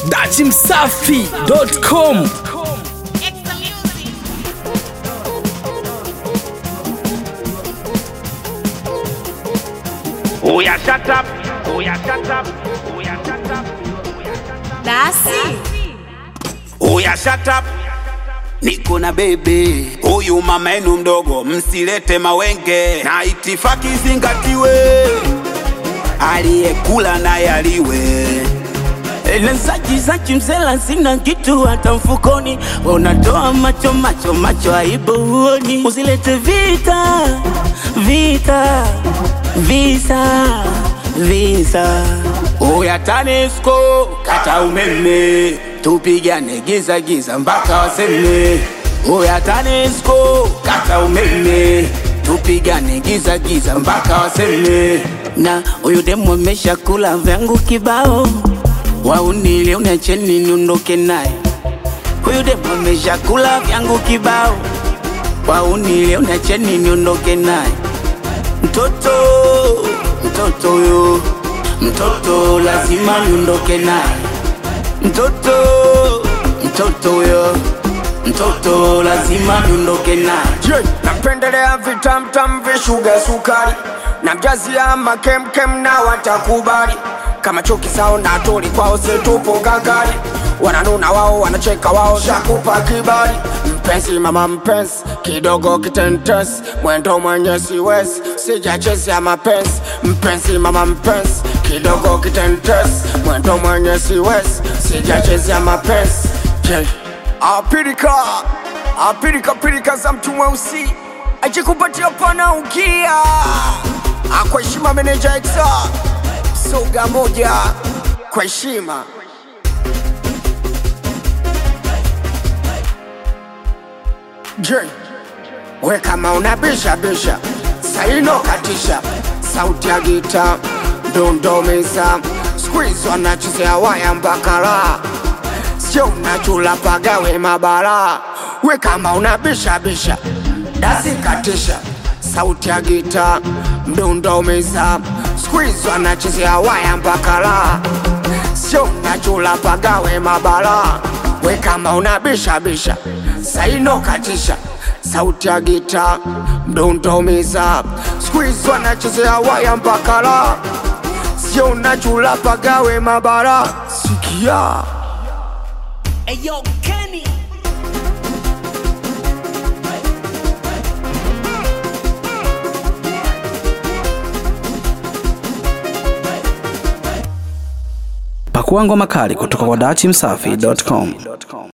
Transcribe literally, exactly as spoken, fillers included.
dati msafi dot com. Oh yeah, shut up. Oh yeah, shut up. Oh yeah, shut up. Dasi. Oh yeah, shut up. Niko na bebe, huyu mama yenu mdogo, msilete mawenge, na itifaki zingatiwe, aliyekula naye aliwe. Lenzaji zaji mzela sina kitu hata mfukoni, unatoa macho macho macho aibu huoni. Usilete vita vita visa visa. Oya TANESCO kata umeme, tupigane giza giza mpaka waseme. Oya TANESCO kata umeme, tupigane giza giza mpaka waseme. Na huyu demu amesha kula vyangu kibao, waunile unacheni niondoke naye. Huyu demu amesha kula vyangu kibao, waunile unacheni niondoke naye. Mtoto mtoto yo, mtoto lazima niondoke naye. Mtoto mtoto yo, mtoto lazima niondoke naye. Yeah, napendelea vitam tam vishuga sukari, na gazi ya makem kem na watakubali. Kama chuki sao na tuli kwao setupo gagari, wananuna wao wanacheka wao shakupa kibali. Mpenzi mama mpenzi, kidogo kitentes, mwendo mwenye siwezi, sijachezi ya mapenzi. Mpenzi mama mpenzi, kidogo kitentes, mwendo mwenye siwezi, sijachezi ya mapenzi. Yeah. Apirika, apirika pirika za mtu mweusi, aje kupatia pana ukia. Kwa heshima meneja Exa, soga moja kwa heshima. Je, we kama unabisha bisha, saino katisha, sauti ya gita dondomeza, squeeze wanachezea waya mbakala, sio unachula pagawe mabala. We kama unabisha bisha, dasi katisha, sauti ya gita dondomeza, squeeze wanachezea waya mbakala, sio unachula pagawe mabala. We kama unabisha bisha, saino katisha, sauti ya gita mdondomiza, squeeze wanachezea waya mbakala, sio unachula pagawe mabara. Sikia Ayo Kenny, Pakua ngoma kali kutoka kwa dati msafi dot com.